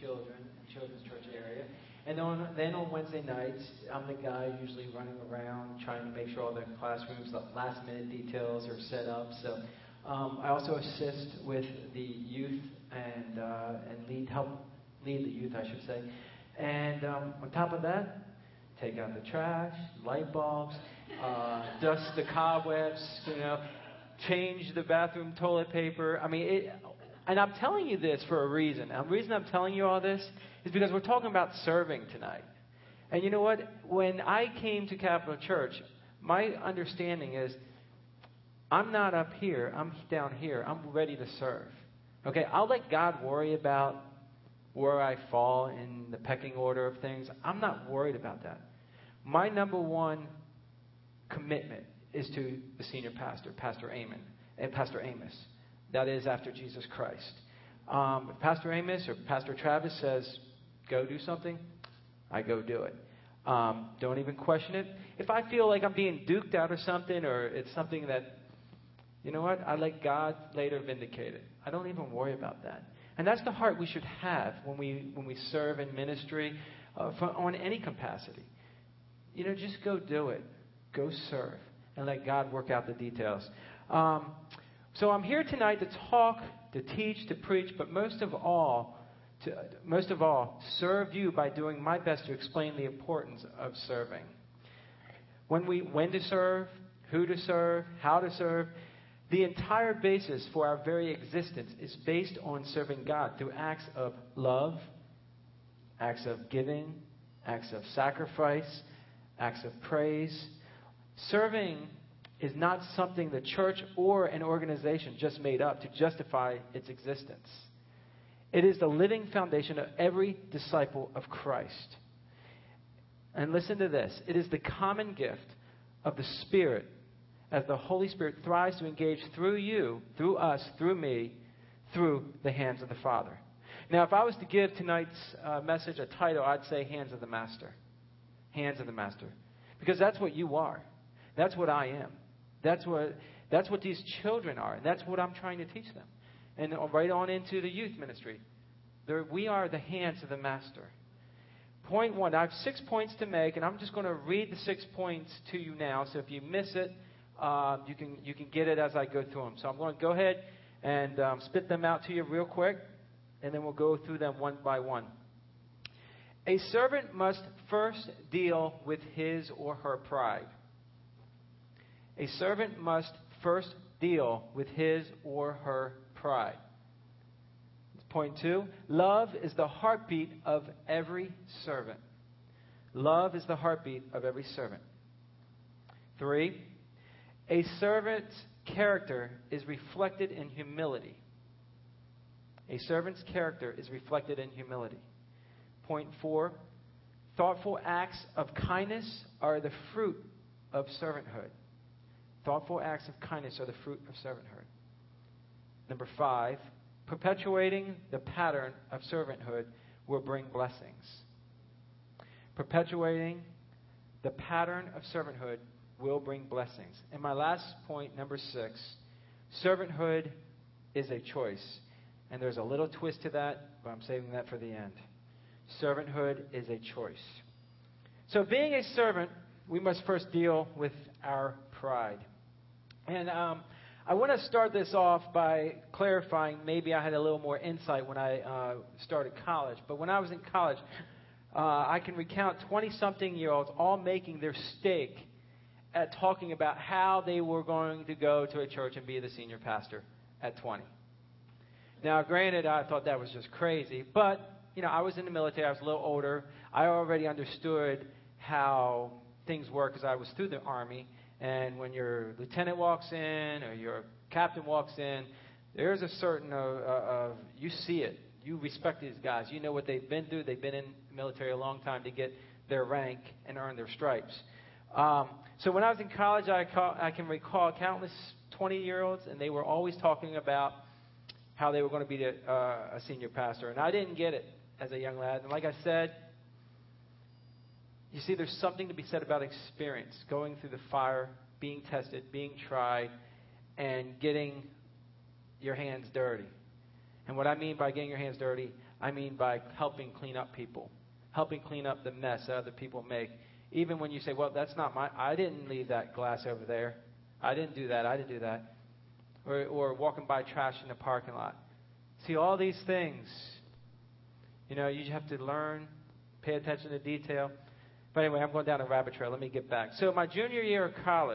children and children's church area. And then on Wednesday nights, I'm the guy usually running around trying to make sure all the classrooms, the last minute details are set up. So I also assist with the youth and help lead the youth, I should say. And on top of that, take out the trash, light bulbs, dust the cobwebs, change the bathroom toilet paper. I mean, and I'm telling you this for a reason. The reason I'm telling you all this is because we're talking about serving tonight. And you know what? When I came to Capital Church, my understanding is I'm not up here. I'm down here. I'm ready to serve. Okay? I'll let God worry about where I fall in the pecking order of things. I'm not worried about that. My number one commitment is to the senior pastor, Pastor Amos. That is after Jesus Christ. If Pastor Amos or Pastor Travis says, go do something, I go do it. Don't even question it. If I feel like I'm being duked out or something, or it's something that, you know what, I let God later vindicate it. I don't even worry about that. And that's the heart we should have when we serve in ministry on any capacity. Just go do it. Go serve. And let God work out the details. So I'm here tonight to talk, to teach, to preach, but most of all, serve you by doing my best to explain the importance of serving. When to serve, who to serve, how to serve, the entire basis for our very existence is based on serving God through acts of love, acts of giving, acts of sacrifice, acts of praise. Serving is not something the church or an organization just made up to justify its existence. It is the living foundation of every disciple of Christ. And listen to this. It is the common gift of the Spirit as the Holy Spirit thrives to engage through you, through us, through me, through the hands of the Father. Now, if I was to give tonight's message a title, I'd say Hands of the Master. Hands of the Master. Because that's what you are. That's what I am. That's what these children are. And that's what I'm trying to teach them. And right on into the youth ministry. We are the hands of the Master. Point one, I have 6 points to make, and I'm just going to read the 6 points to you now. So if you miss it, you can get it as I go through them. So I'm going to go ahead and spit them out to you real quick, and then we'll go through them one by one. A servant must first deal with his or her pride. A servant must first deal with his or her pride. Point two, love is the heartbeat of every servant. Love is the heartbeat of every servant. 3, a servant's character is reflected in humility. A servant's character is reflected in humility. Point 4, thoughtful acts of kindness are the fruit of servanthood. Thoughtful acts of kindness are the fruit of servanthood. Number 5, perpetuating the pattern of servanthood will bring blessings. Perpetuating the pattern of servanthood will bring blessings. And my last point, number 6, servanthood is a choice. And there's a little twist to that, but I'm saving that for the end. Servanthood is a choice. So being a servant, we must first deal with our pride. And I want to start this off by clarifying, maybe I had a little more insight when I started college. But when I was in college, I can recount 20-something-year-olds all making their stake at talking about how they were going to go to a church and be the senior pastor at 20. Now, granted, I thought that was just crazy. But, I was in the military. I was a little older. I already understood how things work because I was through the Army. And when your lieutenant walks in or your captain walks in, there's a certain you see it. You respect these guys. You know what they've been through. They've been in the military a long time to get their rank and earn their stripes. So when I was in college, I can recall countless 20-year-olds, and they were always talking about how they were going to be a senior pastor. And I didn't get it as a young lad. And like I said, you see, there's something to be said about experience, going through the fire, being tested, being tried, and getting your hands dirty. And what I mean by getting your hands dirty, I mean by helping clean up people, helping clean up the mess that other people make. Even when you say, well, that's not I didn't leave that glass over there. I didn't do that. I didn't do that. Or walking by trash in the parking lot. See, all these things, you have to learn, pay attention to detail. But anyway, I'm going down a rabbit trail. Let me get back. So my junior year of college,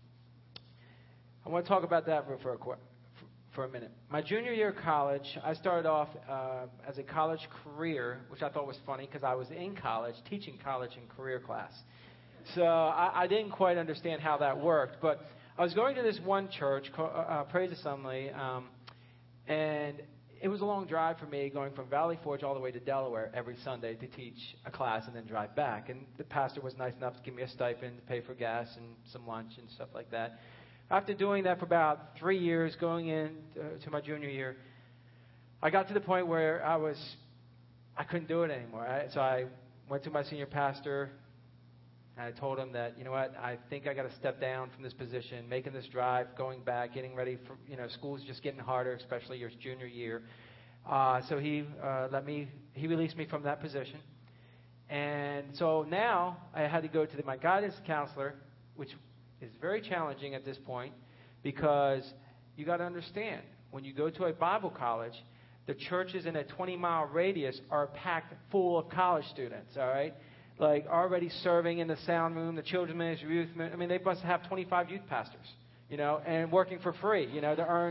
I want to talk about that for a minute. My junior year of college, I started off as a college career, which I thought was funny because I was in college, teaching college and career class. So I didn't quite understand how that worked. But I was going to this one church, Praise Assembly, and it was a long drive for me going from Valley Forge all the way to Delaware every Sunday to teach a class and then drive back. And the pastor was nice enough to give me a stipend to pay for gas and some lunch and stuff like that. After doing that for about 3 years, going in to my junior year, I got to the point where I couldn't do it anymore. So I went to my senior pastor, and I told him that, you know what, I think I got to step down from this position, making this drive, going back, getting ready for, school's just getting harder, especially your junior year. So he released me from that position. And so now I had to go to my guidance counselor, which is very challenging at this point, because you got to understand, when you go to a Bible college, the churches in a 20-mile radius are packed full of college students, all right? Like already serving in the sound room, the children's ministry, youth ministry. I mean, they must have 25 youth pastors, and working for free, to earn,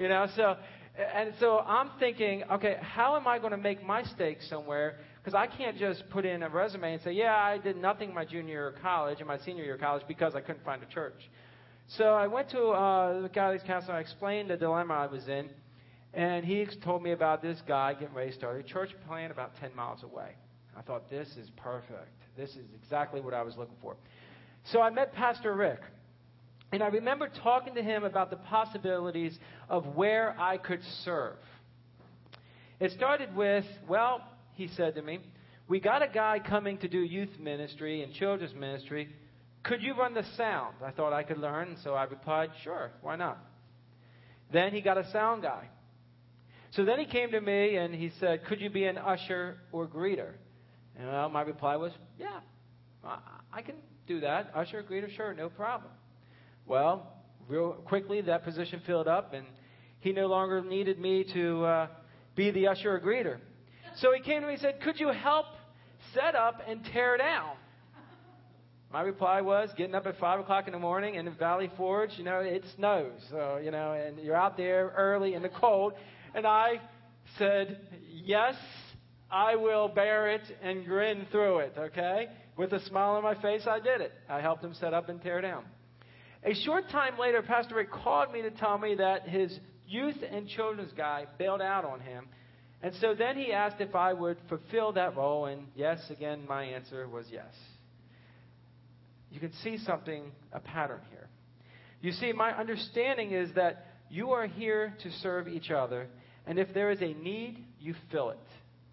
So I'm thinking, okay, how am I going to make my stake somewhere? Because I can't just put in a resume and say, yeah, I did nothing my junior year of college and my senior year of college because I couldn't find a church. So I went to the guidance counselor. I explained the dilemma I was in, and he told me about this guy getting ready to start a church plant about 10 miles away. I thought, this is perfect. This is exactly what I was looking for. So I met Pastor Rick, and I remember talking to him about the possibilities of where I could serve. It started with, well, he said to me, we got a guy coming to do youth ministry and children's ministry. Could you run the sound? I thought I could learn, and so I replied, sure, why not? Then he got a sound guy. So then he came to me and he said, could you be an usher or greeter? And my reply was, yeah, I can do that. Usher, greeter, sure, no problem. Well, real quickly that position filled up, and he no longer needed me to be the usher or greeter. So he came to me and said, could you help set up and tear down? My reply was, getting up at 5 o'clock in the morning in Valley Forge, it snows, so, and you're out there early in the cold. And I said, yes, I will bear it and grin through it, okay? With a smile on my face, I did it. I helped him set up and tear down. A short time later, Pastor Rick called me to tell me that his youth and children's guy bailed out on him. And so then he asked if I would fulfill that role, and yes, again, my answer was yes. You can see a pattern here. You see, my understanding is that you are here to serve each other, and if there is a need, you fill it.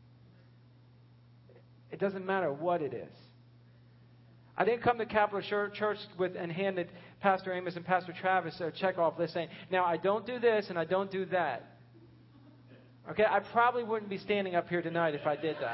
It doesn't matter what it is. I didn't come to Capital Church and handed Pastor Amos and Pastor Travis a checkoff list saying, now I don't do this and I don't do that. Okay, I probably wouldn't be standing up here tonight if I did that.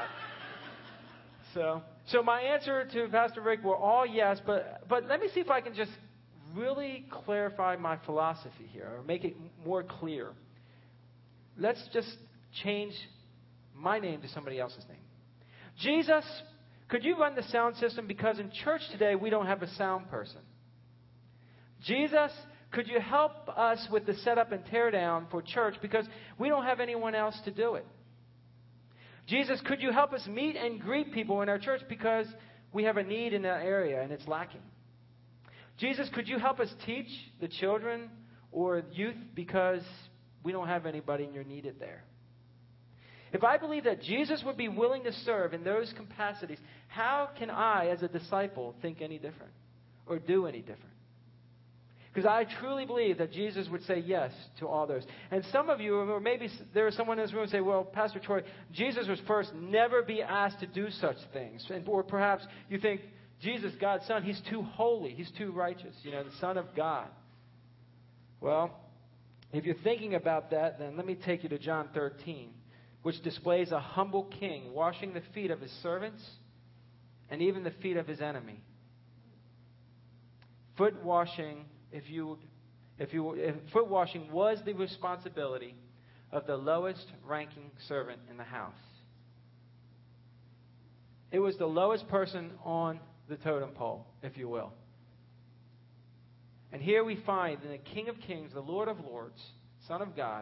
So my answer to Pastor Rick were all yes, but let me see if I can just really clarify my philosophy here or make it more clear. Let's just change my name to somebody else's name. Jesus, could you run the sound system? Because in church today, we don't have a sound person. Jesus, could you help us with the setup and tear down for church? Because we don't have anyone else to do it. Jesus, could you help us meet and greet people in our church? Because we have a need in that area and it's lacking. Jesus, could you help us teach the children or youth? Because we don't have anybody and you're needed there. If I believe that Jesus would be willing to serve in those capacities, how can I, as a disciple, think any different or do any different? Because I truly believe that Jesus would say yes to all those. And some of you, or maybe there is someone in this room who say, well, Pastor Troy, Jesus was first, never be asked to do such things. Or perhaps you think, Jesus, God's Son, He's too holy, He's too righteous, the Son of God. Well, if you're thinking about that, then let me take you to John 13. which displays a humble king washing the feet of his servants and even the feet of his enemy. Foot washing, foot washing was the responsibility of the lowest ranking servant in the house. It was the lowest person on the totem pole, if you will. And here we find the King of Kings, the Lord of Lords, Son of God,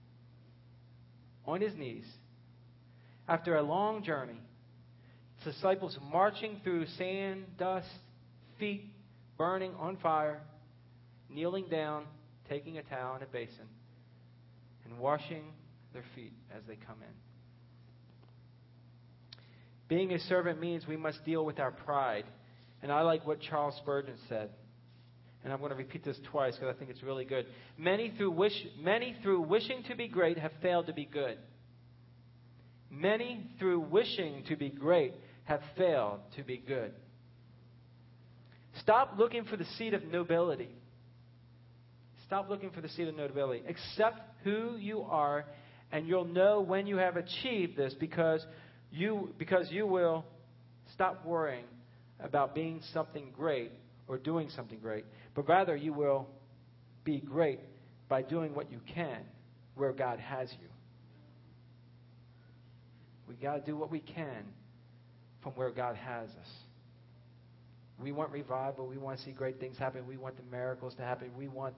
on his knees after a long journey. Disciples marching through sand, dust, feet burning on fire, kneeling down, taking a towel and a basin, and washing their feet as they come in. Being a servant means we must deal with our pride. And I like what Charles Spurgeon said. And I'm going to repeat this twice because I think it's really good. Many through wishing to be great have failed to be good. Many through wishing to be great have failed to be good. Stop looking for the seat of nobility. Stop looking for the seat of nobility. Accept who you are, and you'll know when you have achieved this because you will stop worrying about being something great or doing something great, but rather you will be great by doing what you can where God has you. We got to do what we can from where God has us. We want revival. We want to see great things happen. We want the miracles to happen. We want.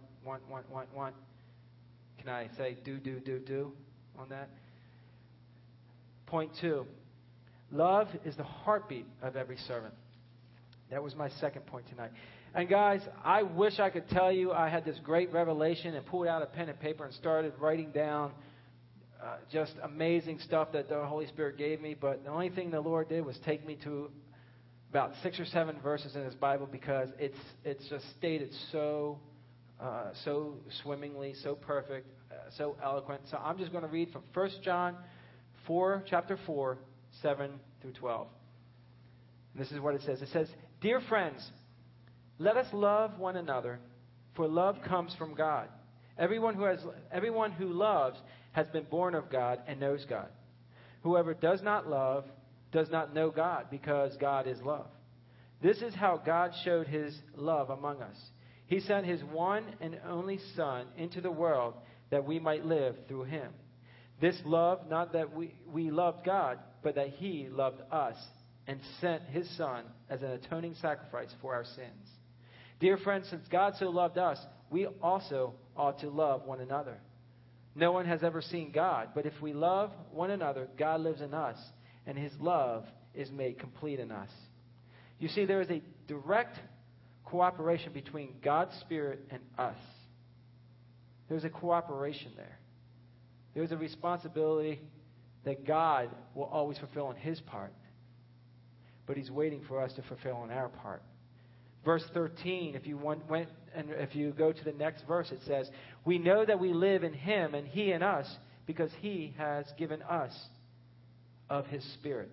Can I say do on that? Point 2. Love is the heartbeat of every servant. That was my second point tonight. And guys, I wish I could tell you I had this great revelation and pulled out a pen and paper and started writing down just amazing stuff that the Holy Spirit gave me. But the only thing the Lord did was take me to about 6 or 7 verses in His Bible because it's just stated so swimmingly, so perfect, so eloquent. So I'm just going to read from 1 John 4, chapter 4, 7 through 12. And this is what it says. It says, "Dear friends, let us love one another, for love comes from God. Everyone who loves has been born of God and knows God. Whoever does not love does not know God, because God is love. This is how God showed His love among us. He sent His one and only Son into the world that we might live through Him. This love, not that we loved God, but that He loved us and sent His Son as an atoning sacrifice for our sins. Dear friends, since God so loved us, we also ought to love one another. No one has ever seen God, but if we love one another, God lives in us, and His love is made complete in us." You see, there is a direct cooperation between God's Spirit and us. There's a cooperation there. There's a responsibility that God will always fulfill on His part, but He's waiting for us to fulfill on our part. Verse 13, if you go to the next verse, it says, "We know that we live in Him and He in us because He has given us of His Spirit."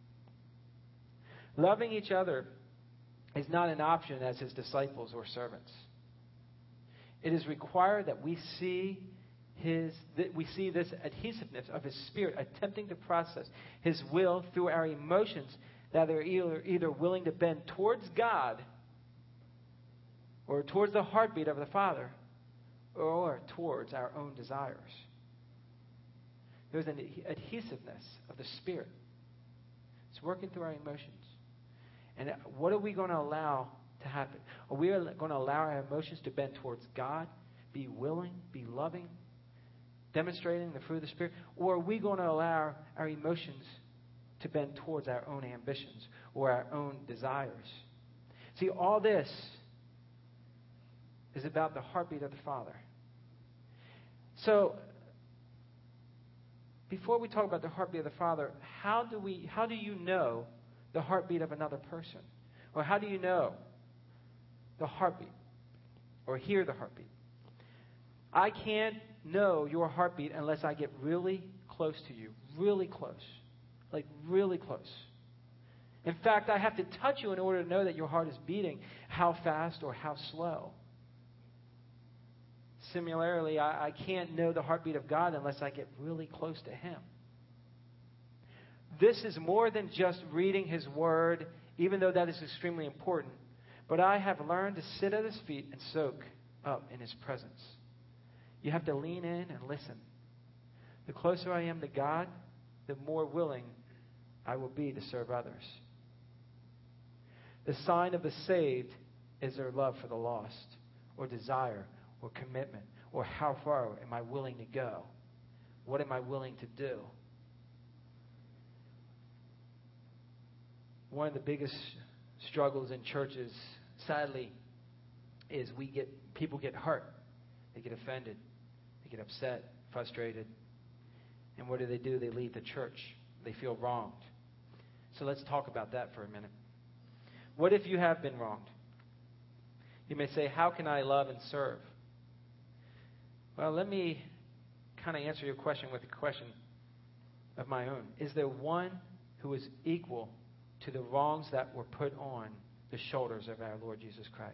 Loving each other is not an option as His disciples or servants. It is required that we see this adhesiveness of His Spirit attempting to process His will through our emotions that are either willing to bend towards God or towards the heartbeat of the Father, or towards our own desires. There's an adhesiveness of the Spirit. It's working through our emotions. And what are we going to allow to happen? Are we going to allow our emotions to bend towards God, be willing, be loving, demonstrating the fruit of the Spirit? Or are we going to allow our emotions to bend towards our own ambitions or our own desires? See, all this is about the heartbeat of the Father. So, before we talk about the heartbeat of the Father, how do you know the heartbeat of another person? Or how do you know the heartbeat or hear the heartbeat? I can't know your heartbeat unless I get really close to you. Really close. Like really close. In fact, I have to touch you in order to know that your heart is beating, how fast or how slow. Similarly, I can't know the heartbeat of God unless I get really close to Him. this is more than just reading His Word, even though that is extremely important. But I have learned to sit at His feet and soak up in His presence. You have to lean in and listen. The closer I am to God, the more willing I will be to serve others. The sign of the saved is their love for the lost, or desire, or commitment, or how far am I willing to go? What am I willing to do? One of the biggest struggles in churches, sadly, is people get hurt. They get offended. They get upset, frustrated. And what do? They leave the church. They feel wronged. So let's talk about that for a minute. What if you have been wronged? You may say, how can I love and serve? Well, let me kind of answer your question with a question of my own. Is there one who is equal to the wrongs that were put on the shoulders of our Lord Jesus Christ?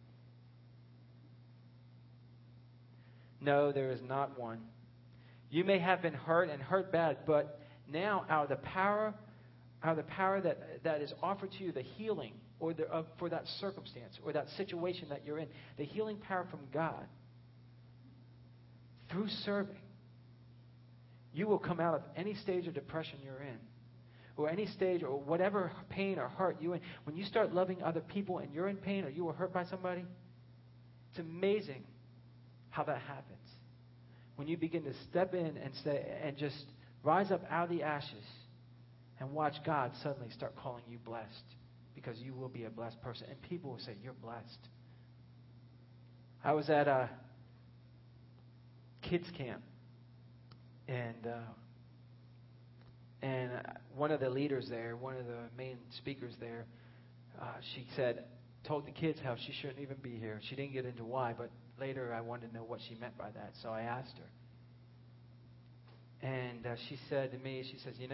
No, there is not one. You may have been hurt and hurt bad, but now out of the power that is offered to you, the healing for that circumstance or that situation that you're in, the healing power from God, through serving, you will come out of any stage of depression you're in, or any stage or whatever pain or hurt you're in. When you start loving other people and you're in pain or you were hurt by somebody, it's amazing how that happens. When you begin to step in and just rise up out of the ashes and watch God suddenly start calling you blessed, because you will be a blessed person. And people will say, you're blessed. I was at a kids camp, and one of the leaders there, one of the main speakers there, she told the kids how she shouldn't even be here. She didn't get into why, but later I wanted to know what she meant by that, so I asked her. And she said to me, she says,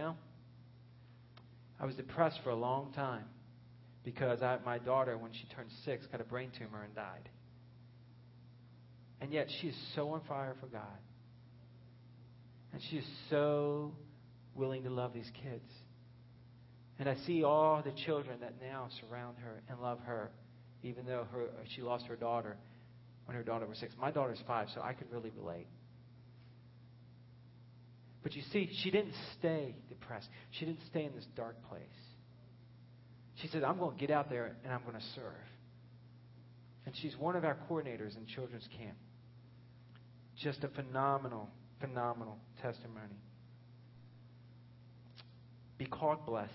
I was depressed for a long time because my daughter, when she turned 6, got a brain tumor and died. And yet she is so on fire for God. And she is so willing to love these kids. And I see all the children that now surround her and love her, even though she lost her daughter when her daughter was 6. My daughter's 5, so I could really relate. But you see, she didn't stay depressed. She didn't stay in this dark place. She said, I'm going to get out there and I'm going to serve. And she's one of our coordinators in children's camp. Just a phenomenal, phenomenal testimony. Be called blessed.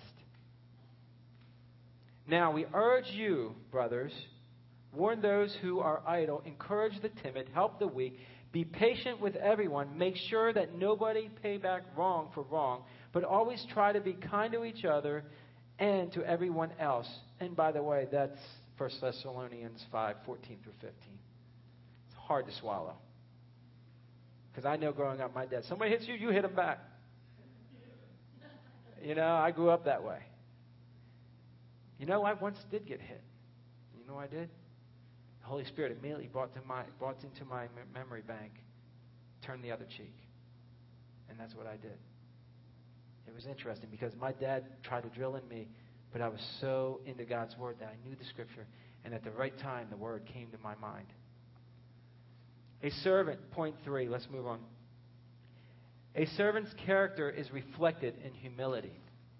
Now, we urge you, brothers, warn those who are idle, encourage the timid, help the weak, be patient with everyone, make sure that nobody pay back wrong for wrong, but always try to be kind to each other and to everyone else. And by the way, that's 1 Thessalonians 5:14 through 15. It's hard to swallow. Because I know growing up, my dad, somebody hits you, you hit them back. I grew up that way. I once did get hit. You know what I did? The Holy Spirit immediately brought into my memory bank, turn the other cheek. And that's what I did. It was interesting because my dad tried to drill in me, but I was so into God's Word that I knew the Scripture, and at the right time, the Word came to my mind. A servant, point 3, let's move on. A servant's character is reflected in humility.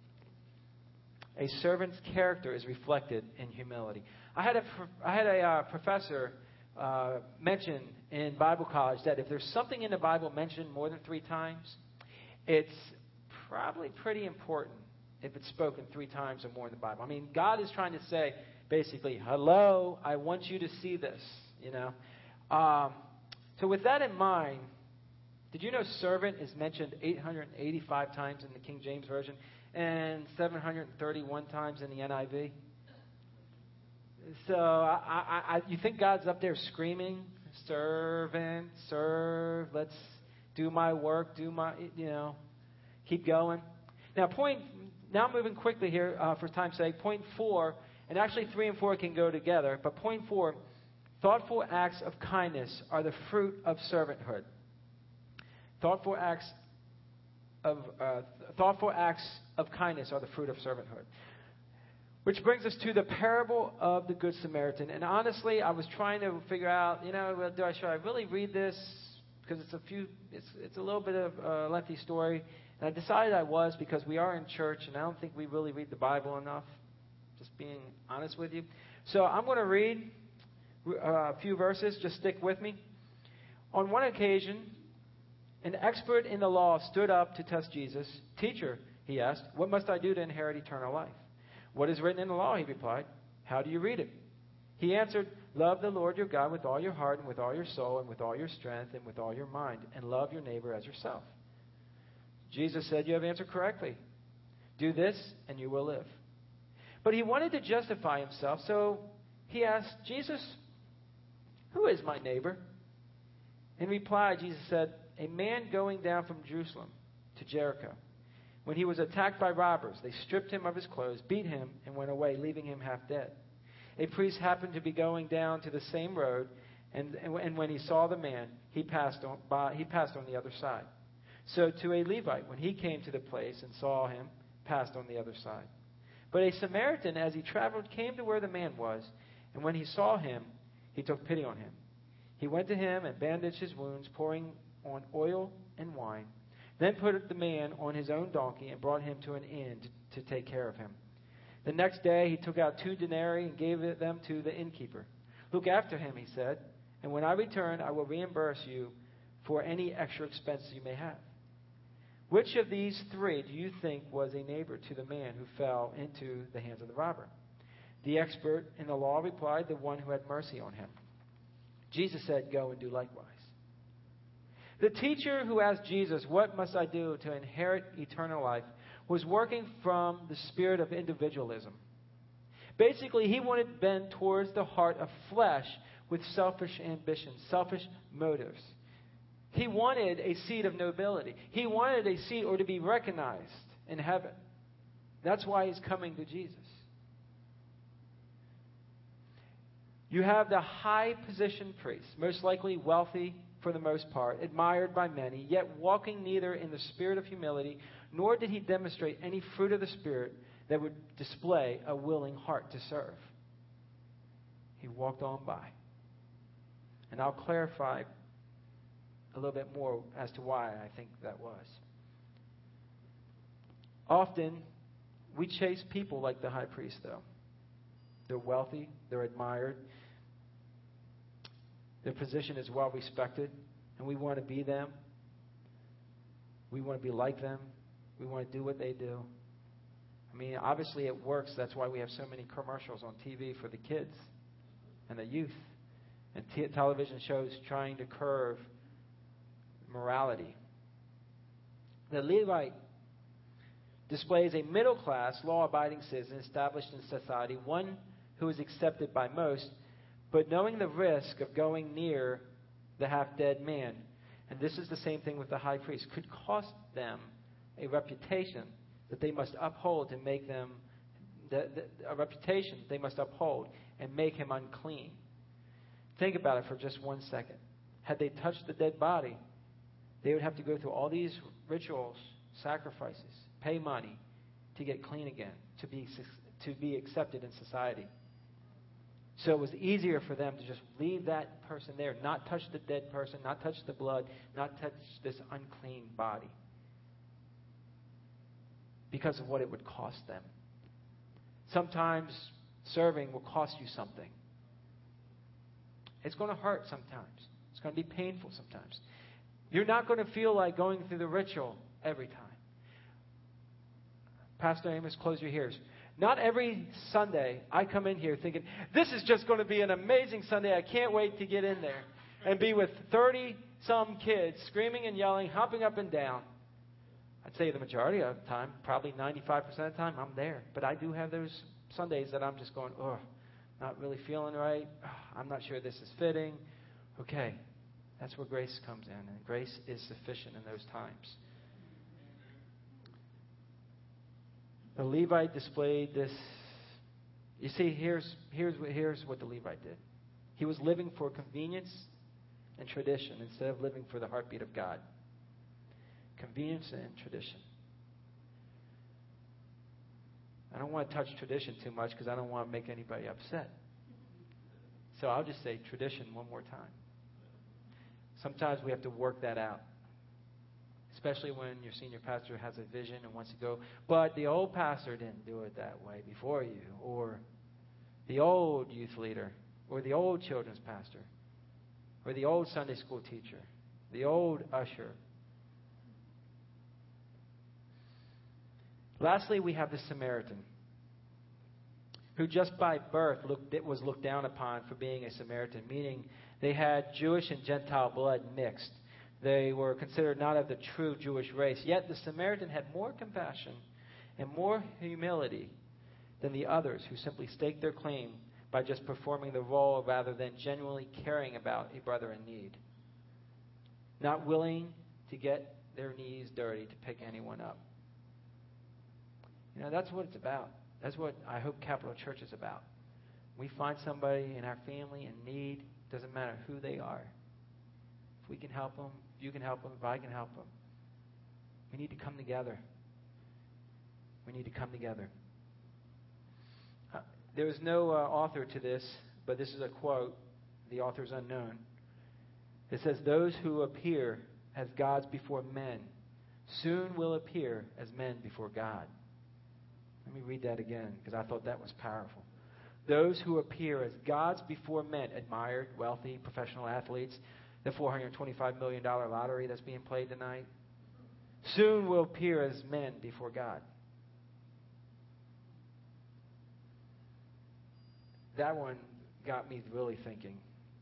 A servant's character is reflected in humility. I had a professor mention in Bible college that if there's something in the Bible mentioned more than 3 times, it's probably pretty important if it's spoken 3 times or more in the Bible. I mean, God is trying to say, basically, hello, I want you to see this, So with that in mind, did you know servant is mentioned 885 times in the King James Version and 731 times in the NIV? So you think God's up there screaming, servant, serve, let's do my work, keep going. Now moving quickly here for time's sake, point 4, and actually 3 and 4 can go together, but point 4, thoughtful acts of kindness are the fruit of servanthood. Thoughtful acts thoughtful acts of kindness are the fruit of servanthood. Which brings us to the parable of the Good Samaritan. And honestly, I was trying to figure out, should I really read this? Because it's a little bit of a lengthy story. And I decided I was, because we are in church, and I don't think we really read the Bible enough. Just being honest with you. So I'm going to read a few verses. Just stick with me. On one occasion, an expert in the law stood up to test Jesus. "Teacher," he asked, "what must I do to inherit eternal life?" "What is written in the law?" he replied. "How do you read it?" He answered, "Love the Lord your God with all your heart and with all your soul and with all your strength and with all your mind, and love your neighbor as yourself." Jesus said, "You have answered correctly. Do this and you will live." But he wanted to justify himself, so he asked Jesus, "Who is my neighbor?" In reply, Jesus said, "A man going down from Jerusalem to Jericho. When he was attacked by robbers, they stripped him of his clothes, beat him, and went away, leaving him half dead. A priest happened to be going down to the same road, and when he saw the man, he passed on the other side. So to a Levite, when he came to the place and saw him, passed on the other side. But a Samaritan, as he traveled, came to where the man was, and when he saw him, he took pity on him. He went to him and bandaged his wounds, pouring on oil and wine. Then put the man on his own donkey and brought him to an inn to take care of him. The next day he took out 2 denarii and gave them to the innkeeper. 'Look after him,' he said, 'and when I return, I will reimburse you for any extra expenses you may have.' Which of these 3 do you think was a neighbor to the man who fell into the hands of the robber?" The expert in the law replied, "The one who had mercy on him." Jesus said, "Go and do likewise." The teacher who asked Jesus, "What must I do to inherit eternal life?" was working from the spirit of individualism. Basically, he wanted to bend towards the heart of flesh with selfish ambitions, selfish motives. He wanted a seat of nobility. He wanted a seat or to be recognized in heaven. That's why he's coming to Jesus. You have the high-positioned priest, most likely wealthy for the most part, admired by many, yet walking neither in the spirit of humility, nor did he demonstrate any fruit of the Spirit that would display a willing heart to serve. He walked on by. And I'll clarify a little bit more as to why I think that was. Often, we chase people like the high priest, though. They're wealthy, they're admired, their position is well respected, and we want to be them. We want to be like them. We want to do what they do. I mean, obviously it works. That's why we have so many commercials on TV for the kids and the youth, and television shows trying to curb morality. The Levite displays a middle-class, law-abiding citizen established in society, one who is accepted by most, but knowing the risk of going near the half-dead man, and this is the same thing with the high priest, could cost them a reputation that they must uphold to make them, a reputation they must uphold and make him unclean. Think about it for just 1 second. Had they touched the dead body, they would have to go through all these rituals, sacrifices, pay money to get clean again, to be accepted in society. So it was easier for them to just leave that person there, not touch the dead person, not touch the blood, not touch this unclean body, because of what it would cost them. Sometimes serving will cost you something. It's going to hurt sometimes. It's going to be painful sometimes. You're not going to feel like going through the ritual every time. Pastor Amos, close your ears. Not every Sunday I come in here thinking, this is just going to be an amazing Sunday. I can't wait to get in there and be with 30-some kids screaming and yelling, hopping up and down. I'd say the majority of the time, probably 95% of the time, I'm there. But I do have those Sundays that I'm just going, not really feeling right. I'm not sure this is fitting. Okay, that's where grace comes in. And grace is sufficient in those times. The Levite displayed this. You see, here's what the Levite did. He was living for convenience and tradition instead of living for the heartbeat of God. convenience and tradition. I don't want to touch tradition too much because I don't want to make anybody upset. So I'll just say tradition one more time. Sometimes we have to work that out, especially when your senior pastor has a vision and wants to go, but the old pastor didn't do it that way before you, or the old youth leader, or the old children's pastor, or the old Sunday school teacher, the old usher. Lastly, we have the Samaritan, who just by birth was looked down upon for being a Samaritan, meaning they had Jewish and Gentile blood mixed. They were considered not of the true Jewish race. Yet the Samaritan had more compassion and more humility than the others who simply staked their claim by just performing the role rather than genuinely caring about a brother in need. Not willing to get their knees dirty to pick anyone up. You know, that's what it's about. That's what I hope Capital Church is about. We find somebody in our family in need, doesn't matter who they are. If we can help them, if you can help them, if I can help them, we need to come together. We need to come together. There is no author to this, but this is a quote. The author is unknown. It says, "Those who appear as gods before men soon will appear as men before God." Let me read that again because I thought that was powerful. Those who appear as gods before men, admired, wealthy, professional athletes, the $425 million lottery that's being played tonight, soon will appear as men before God. That one got me really thinking.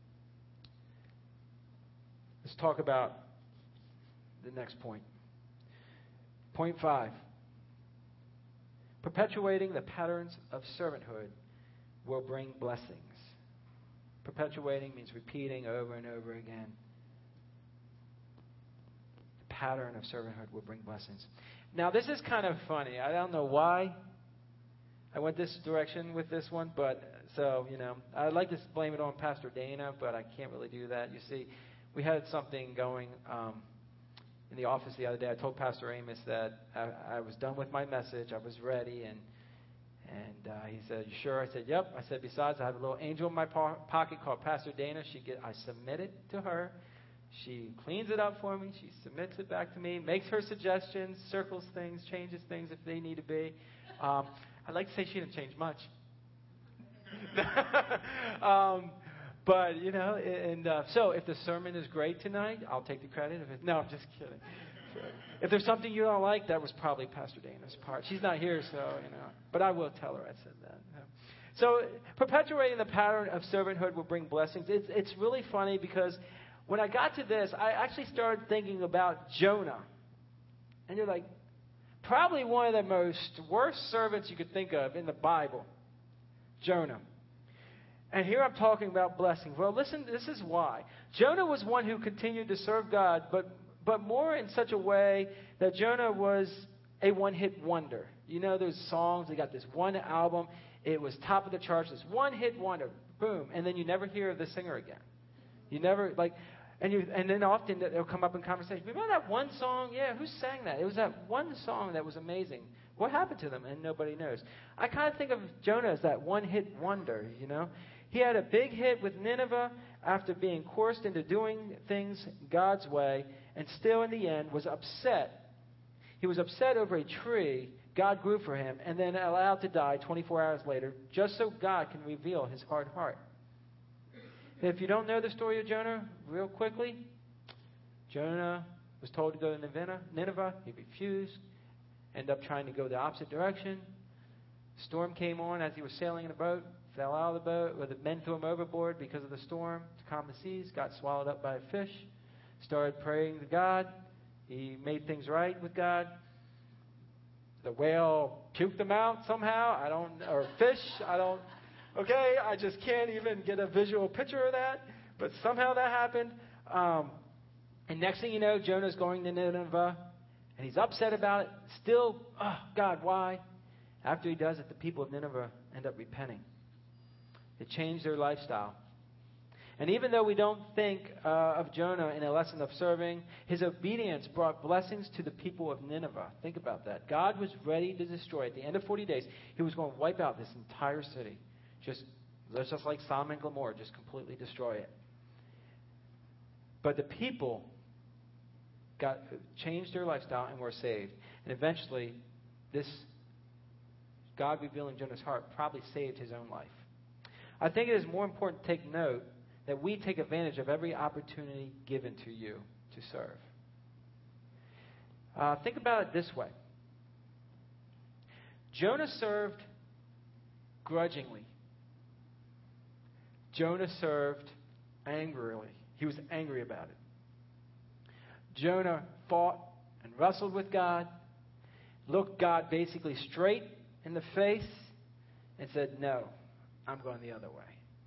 Let's talk about the next point. Point 5. Perpetuating the patterns of servanthood will bring blessings. Perpetuating means repeating over and over again. The pattern of servanthood will bring blessings. Now, this is kind of funny. I don't know why I went this direction with this one, but so, I'd like to blame it on Pastor Dana, but I can't really do that. You see, we had something going in the office the other day. I told Pastor Amos that I was done with my message. I was ready, and he said, "You sure?" I said, "Yep." I said, "Besides, I have a little angel in my pocket called Pastor Dana. I submit it to her. She cleans it up for me. She submits it back to me, makes her suggestions, circles things, changes things if they need to be." I'd like to say she didn't change much. But, so if the sermon is great tonight, I'll take the credit. No, I'm just kidding. If there's something you don't like, that was probably Pastor Dana's part. She's not here, so, But I will tell her I said that. So perpetuating the pattern of servanthood will bring blessings. It's really funny because when I got to this, I actually started thinking about Jonah. And you're like, probably one of the most worst servants you could think of in the Bible, Jonah. And here I'm talking about blessings. Well, listen, this is why. Jonah was one who continued to serve God, but more in such a way that Jonah was a one-hit wonder. You know those songs, they got this one album, it was top of the charts, this one-hit wonder, boom, and then you never hear of the singer again. You never, and then often they'll come up in conversation. Remember that one song? Yeah, who sang that? It was that one song that was amazing. What happened to them? And nobody knows. I kind of think of Jonah as that one-hit wonder, He had a big hit with Nineveh after being coerced into doing things God's way, and still in the end was upset. He was upset over a tree God grew for him and then allowed to die 24 hours later, just so God can reveal his hard heart. If you don't know the story of Jonah, real quickly, Jonah was told to go to Nineveh. He refused, ended up trying to go the opposite direction. Storm came on as he was sailing in a boat. Fell out of the boat, or the men threw him overboard because of the storm to calm the seas, got swallowed up by a fish, started praying to God. He made things right with God. The whale puked him out somehow. I just can't even get a visual picture of that. But somehow that happened. And next thing you know, Jonah's going to Nineveh, and he's upset about it. Still, God, why? After he does it, the people of Nineveh end up repenting. They changed their lifestyle. And even though we don't think of Jonah in a lesson of serving, his obedience brought blessings to the people of Nineveh. Think about that. God was ready to destroy. At the end of 40 days, he was going to wipe out this entire city. Just like Sodom and Gomorrah, just completely destroy it. But the people changed their lifestyle and were saved. And eventually, this God revealing Jonah's heart probably saved his own life. I think it is more important to take note that we take advantage of every opportunity given to you to serve. Think about it this way. Jonah served grudgingly. Jonah served angrily. He was angry about it. Jonah fought and wrestled with God, looked God basically straight in the face, and said, "No, I'm going the other way."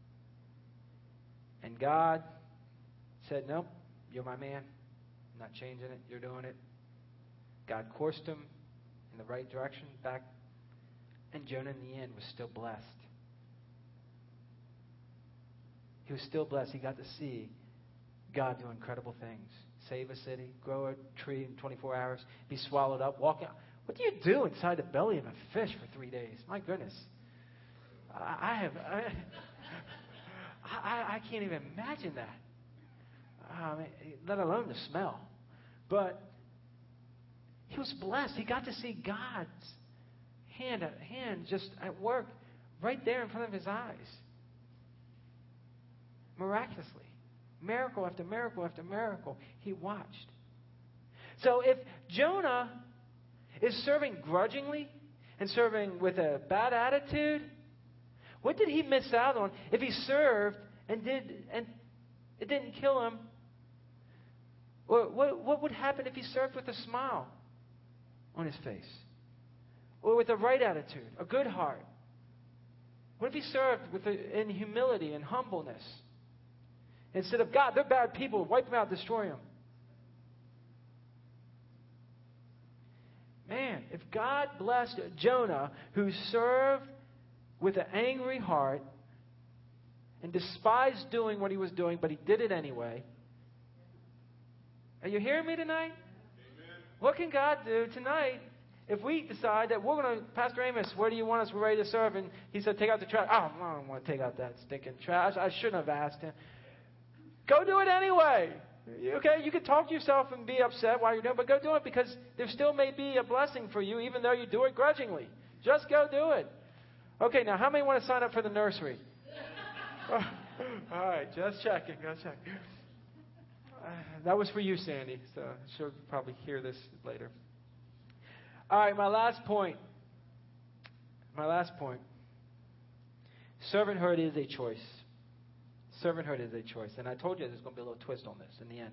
And God said, "Nope, you're my man. I'm not changing it. You're doing it." God coursed him in the right direction back, and Jonah in the end was still blessed. He was still blessed. He got to see God do incredible things. Save a city, grow a tree in 24 hours, be swallowed up, walk out. What do you do inside the belly of a fish for 3 days? My goodness. I can't even imagine that. Let alone the smell. But he was blessed. He got to see God's hand just at work right there in front of his eyes. Miraculously. Miracle after miracle after miracle. He watched. So if Jonah is serving grudgingly and serving with a bad attitude, what did he miss out on if he served and it didn't kill him? What would happen if he served with a smile on his face? Or with a right attitude, a good heart? What if he served in humility and humbleness? Instead of, "God, they're bad people, wipe them out, destroy them." Man, if God blessed Jonah, who served with an angry heart and despised doing what he was doing, but he did it anyway. Are you hearing me tonight? Amen. What can God do tonight if we decide that we're going to, "Pastor Amos, where do you want us? We're ready to serve." And he said, "Take out the trash." "Oh, I don't want to take out that stinking trash. I shouldn't have asked him." Go do it anyway. Okay, you can talk to yourself and be upset while you're doing it, but go do it, because there still may be a blessing for you even though you do it grudgingly. Just go do it. Okay, now how many want to sign up for the nursery? All right, just checking. That was for you, Sandy, so she'll probably hear this later. All right, my last point. Servanthood is a choice. Servanthood is a choice. And I told you there's going to be a little twist on this in the end.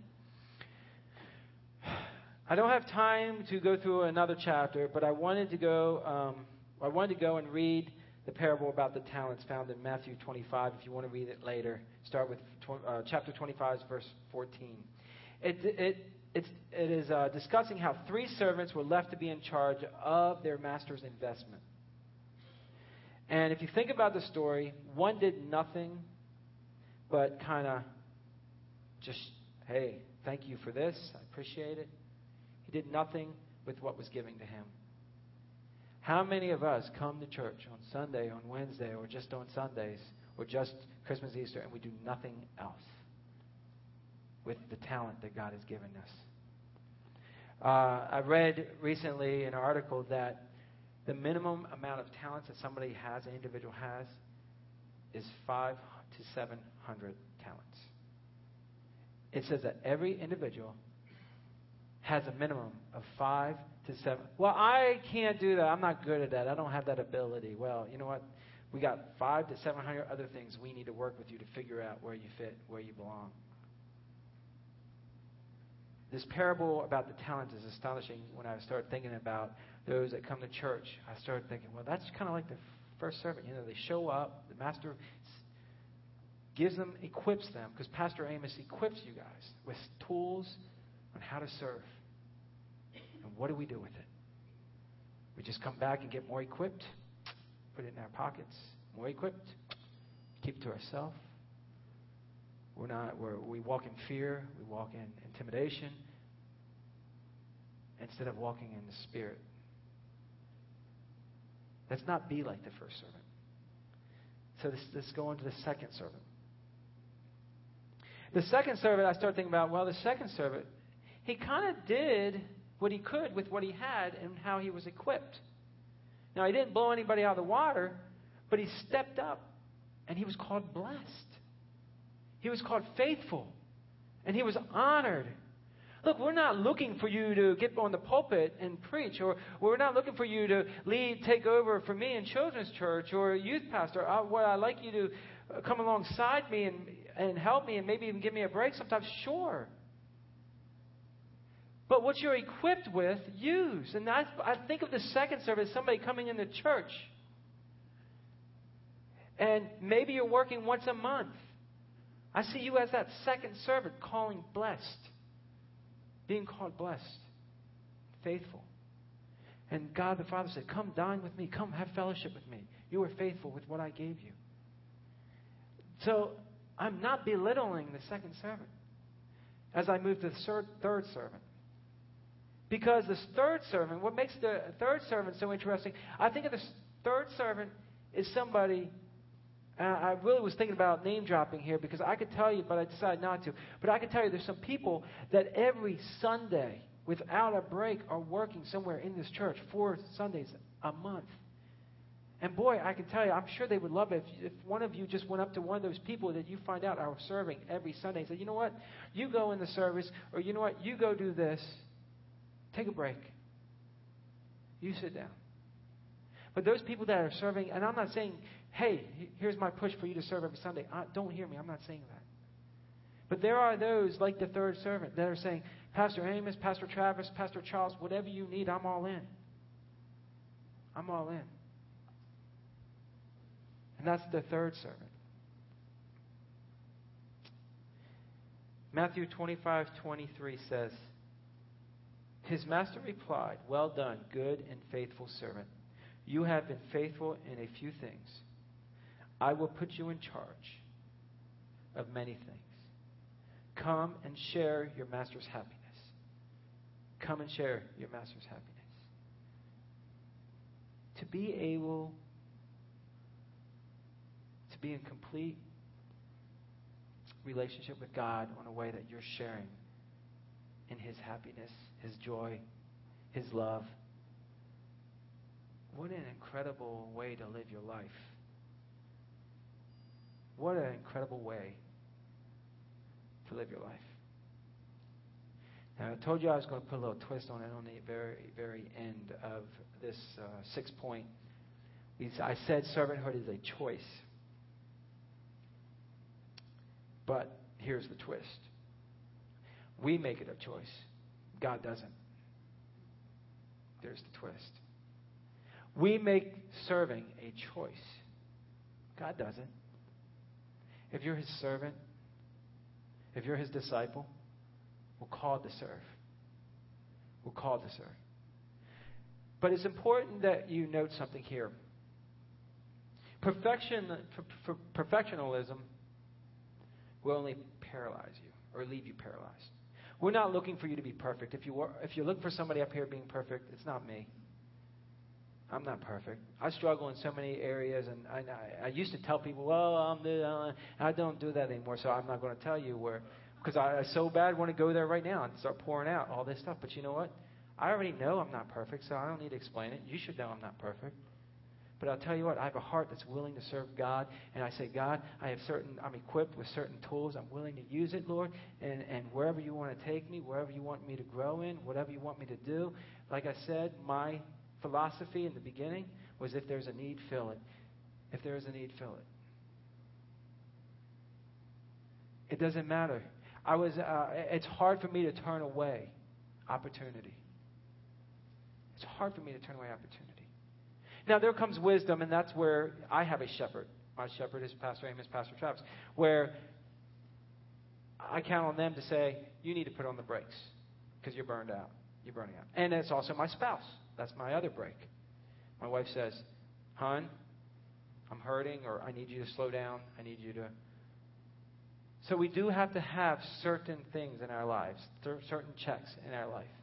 I don't have time to go through another chapter, but I wanted to go and read the parable about the talents found in Matthew 25. If you want to read it later, start with chapter 25, verse 14. It is discussing how 3 servants were left to be in charge of their master's investment. And if you think about the story, one did nothing but kind of just, "Hey, thank you for this. I appreciate it." He did nothing with what was given to him. How many of us come to church on Sunday, on Wednesday, or just on Sundays, or just Christmas, Easter, and we do nothing else with the talent that God has given us? I read recently an article that the minimum amount of talents that somebody has, an individual has, is 500 to 700 talents. It says that every individual has a minimum of 5 to 7. Well, I can't do that. I'm not good at that. I don't have that ability. Well, you know what? We got 500 to 700 other things we need to work with you to figure out where you fit, where you belong. This parable about the talents is astonishing. When I started thinking about those that come to church, I started thinking, well, that's kind of like the first servant. You know, they show up, the master gives them, equips them, because Pastor Amos equips you guys with tools on how to serve. And what do we do with it? We just come back and get more equipped, put it in our pockets, more equipped, keep it to ourselves. We walk in fear. We walk in intimidation instead of walking in the Spirit. Let's not be like the first servant. So let's go on to the second servant. The second servant, I start thinking about, well, the second servant, he kind of did what he could with what he had and how he was equipped. Now, he didn't blow anybody out of the water, but he stepped up, and he was called blessed. He was called faithful, and he was honored. Look, we're not looking for you to get on the pulpit and preach, or we're not looking for you to take over for me in children's church or youth pastor. What I'd like you to come alongside me and help me and maybe even give me a break sometimes, sure. But what you're equipped with, use. And I think of the second servant as somebody coming into church. And maybe you're working once a month. I see you as that second servant calling blessed. Being called blessed. Faithful. And God the Father said, come dine with me. Come have fellowship with me. You were faithful with what I gave you. So I'm not belittling the second servant as I move to the third servant. Because this third servant, what makes the third servant so interesting, I think of the third servant is somebody, I really was thinking about name dropping here because I could tell you, but I decided not to. But I could tell you there's some people that every Sunday, without a break, are working somewhere in this church 4 Sundays a month. And boy, I can tell you, I'm sure they would love it if one of you just went up to one of those people that you find out are serving every Sunday and said, you know what, you go in the service, or you know what, you go do this. Take a break. You sit down. But those people that are serving, and I'm not saying, hey, here's my push for you to serve every Sunday. Don't hear me. I'm not saying that. But there are those, like the third servant, that are saying, Pastor Amos, Pastor Travis, Pastor Charles, whatever you need, I'm all in. I'm all in. And that's the third servant. Matthew 25:23 says, his master replied, well done, good and faithful servant. You have been faithful in a few things. I will put you in charge of many things. Come and share your master's happiness. Come and share your master's happiness. To be able to be in complete relationship with God on a way that you're sharing in His happiness, His joy, His love. What an incredible way to live your life. What an incredible way to live your life. Now, I told you I was going to put a little twist on it on the very, very end of this 6th point. I said servanthood is a choice. But here's the twist. We make it a choice. God doesn't. There's the twist. We make serving a choice. God doesn't. If you're His servant, if you're His disciple, we're called to serve. We're called to serve. But it's important that you note something here. Perfectionism will only paralyze you or leave you paralyzed. We're not looking for you to be perfect. If you look for somebody up here being perfect, it's not me. I'm not perfect. I struggle in so many areas, and I used to tell people, well, I don't do that anymore, so I'm not going to tell you where, because I so bad want to go there right now and start pouring out all this stuff. But you know what? I already know I'm not perfect, so I don't need to explain it. You should know I'm not perfect. But I'll tell you what, I have a heart that's willing to serve God. And I say, God, I'm equipped with certain tools. I'm willing to use it, Lord. And wherever you want to take me, wherever you want me to grow in, whatever you want me to do. Like I said, my philosophy in the beginning was if there's a need, fill it. If there is a need, fill it. It doesn't matter. It's hard for me to turn away opportunity. It's hard for me to turn away opportunity. Now, there comes wisdom, and that's where I have a shepherd. My shepherd is Pastor Amos, Pastor Travis, where I count on them to say, you need to put on the brakes because you're burned out. You're burning out. And it's also my spouse. That's my other brake. My wife says, hon, I'm hurting, or I need you to slow down. I need you to So we do have to have certain things in our lives, certain checks in our life.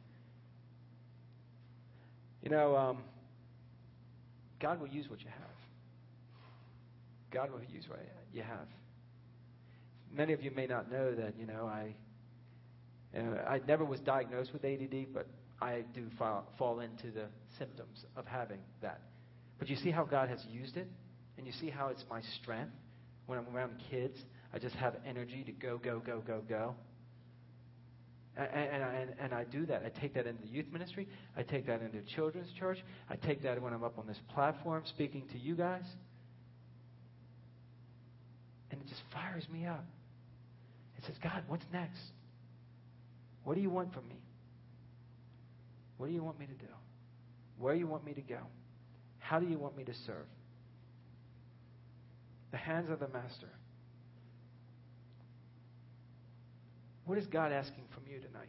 You know, God will use what you have. God will use what you have. Many of you may not know that, I never was diagnosed with ADD, but I do fall into the symptoms of having that. But you see how God has used it? And you see how it's my strength? When I'm around kids, I just have energy to go, go, go, go, go. And I do that. I take that into the youth ministry. I take that into children's church. I take that when I'm up on this platform speaking to you guys. And it just fires me up. It says, God, what's next? What do you want from me? What do you want me to do? Where do you want me to go? How do you want me to serve? The hands of the master. What is God asking from you tonight?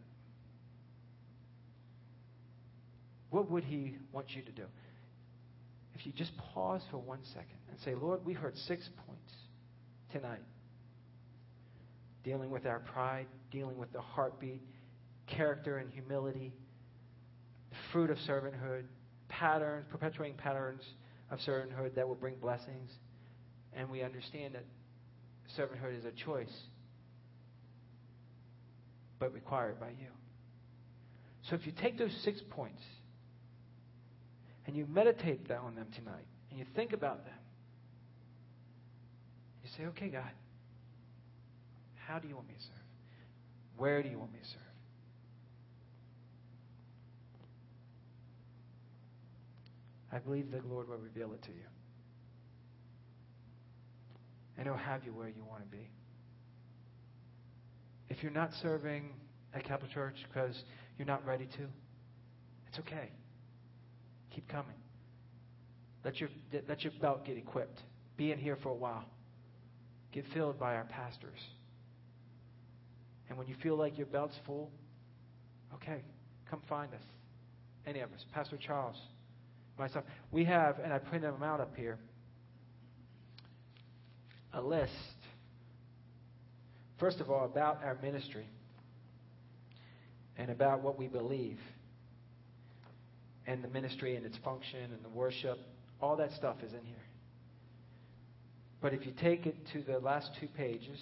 What would he want you to do? If you just pause for 1 second and say, Lord, we heard 6 points tonight. Dealing with our pride, dealing with the heartbeat, character and humility, the fruit of servanthood, patterns, perpetuating patterns of servanthood that will bring blessings. And we understand that servanthood is a choice, but required by you. So if you take those 6 points and you meditate on them tonight, and you think about them, you say, okay, God, how do you want me to serve? Where do you want me to serve? I believe the Lord will reveal it to you. And he'll have you where you want to be. If you're not serving at Capital Church because you're not ready to, it's okay. Keep coming. Let your belt get equipped. Be in here for a while. Get filled by our pastors. And when you feel like your belt's full, okay, come find us. Any of us. Pastor Charles, myself. We have, and I printed them out up here, a list, first of all, about our ministry and about what we believe and the ministry and its function and the worship. All that stuff is in here. But if you take it to the last 2 pages,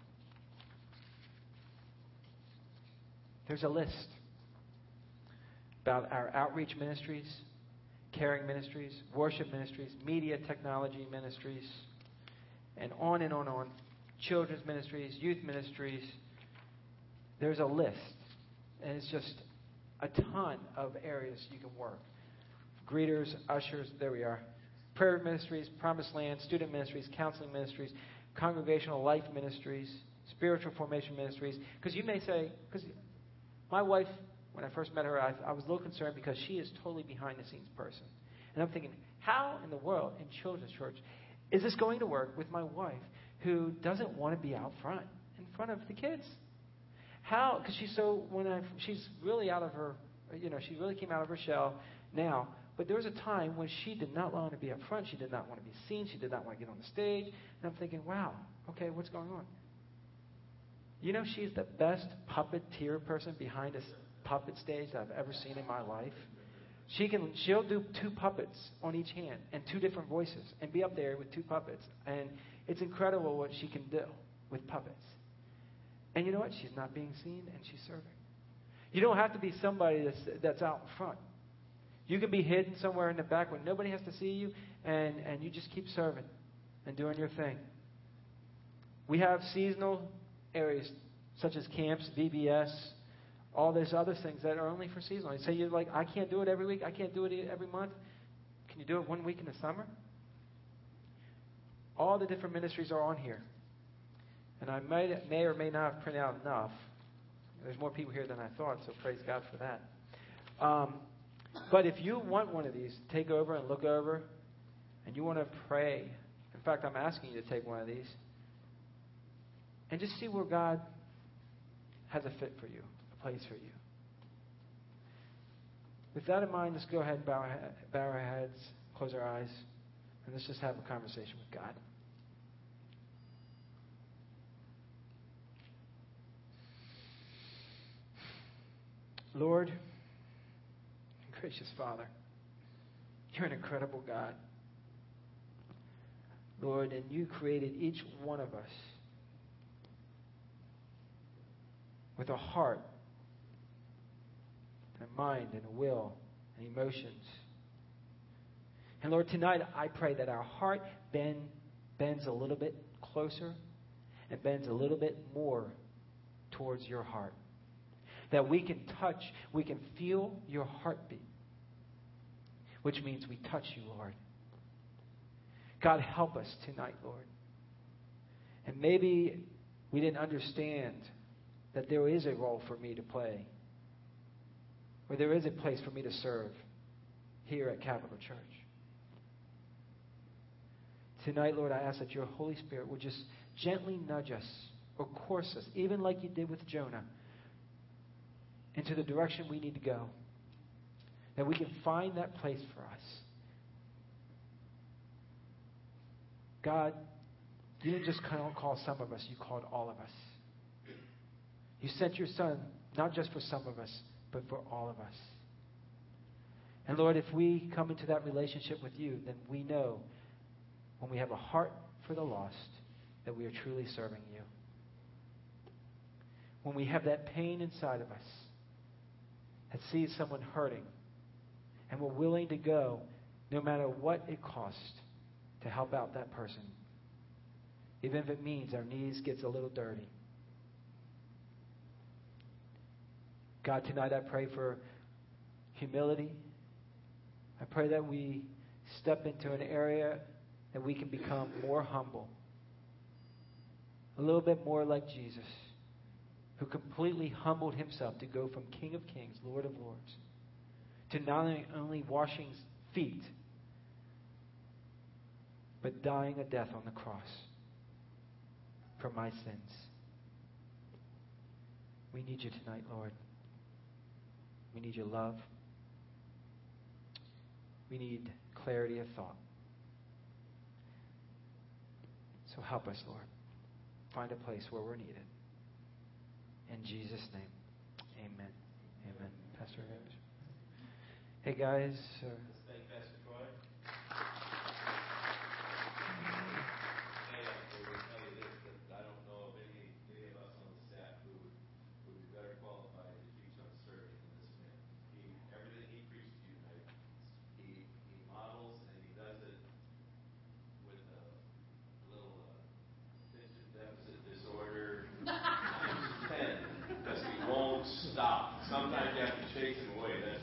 there's a list about our outreach ministries, caring ministries, worship ministries, media technology ministries, and on and on and on. Children's ministries, youth ministries. There's a list. And it's just a ton of areas you can work. Greeters, ushers, there we are. Prayer ministries, Promised Land, student ministries, counseling ministries, congregational life ministries, spiritual formation ministries. Because you may say, because my wife, when I first met her, I was a little concerned because she is totally behind-the-scenes person. And I'm thinking, how in the world in children's church is this going to work with my wife who doesn't want to be out front, in front of the kids? How? Because she's really out of her, she really came out of her shell now. But there was a time when she did not want to be up front. She did not want to be seen. She did not want to get on the stage. And I'm thinking, wow, okay, what's going on? She's the best puppeteer person behind a puppet stage that I've ever seen in my life. She'll do 2 puppets on each hand and 2 different voices and be up there with 2 puppets. And it's incredible what she can do with puppets. And you know what? She's not being seen and she's serving. You don't have to be somebody that's out in front. You can be hidden somewhere in the back where nobody has to see you, and you just keep serving and doing your thing. We have seasonal areas such as camps, VBS, all these other things that are only for seasonal. You say, you're like, I can't do it every week. I can't do it every month. Can you do it 1 week in the summer? All the different ministries are on here. And I may or may not have printed out enough. There's more people here than I thought, so praise God for that. But if you want one of these, take over and look over, and you want to pray. In fact, I'm asking you to take one of these. And just see where God has a fit for you, a place for you. With that in mind, let's go ahead and bow our heads, close our eyes, and let's just have a conversation with God. Lord, gracious Father, you're an incredible God. Lord, and you created each one of us with a heart, a mind, and a will, and emotions. And Lord, tonight I pray that our heart bends a little bit closer and bends a little bit more towards your heart. That we can touch, we can feel your heartbeat, which means we touch you, Lord. God, help us tonight, Lord. And maybe we didn't understand that there is a role for me to play, or there is a place for me to serve here at Capital Church. Tonight, Lord, I ask that your Holy Spirit would just gently nudge us or course us, even like you did with Jonah, into the direction we need to go. That we can find that place for us. God, you didn't just call some of us, you called all of us. You sent your Son, not just for some of us, but for all of us. And Lord, if we come into that relationship with you, then we know when we have a heart for the lost, that we are truly serving you. When we have that pain inside of us, that sees someone hurting, and we're willing to go, no matter what it costs, to help out that person, even if it means our knees gets a little dirty. God, tonight I pray for humility. I pray that we step into an area that we can become more humble, a little bit more like Jesus, who completely humbled himself to go from King of Kings, Lord of Lords, to not only washing feet, but dying a death on the cross for my sins. We need you tonight, Lord. We need your love. We need clarity of thought. So help us, Lord. Find a place where we're needed. In Jesus' name, amen. Amen. Pastor Rich. Hey, guys. Thank Pastor Troy. I don't know of any of us on the staff who would be better qualified to teach on serving than this man. Everything he preached to you tonight, he models and he does it with a little attention deficit disorder times 10, because he won't stop. Sometimes you have to chase him away. That's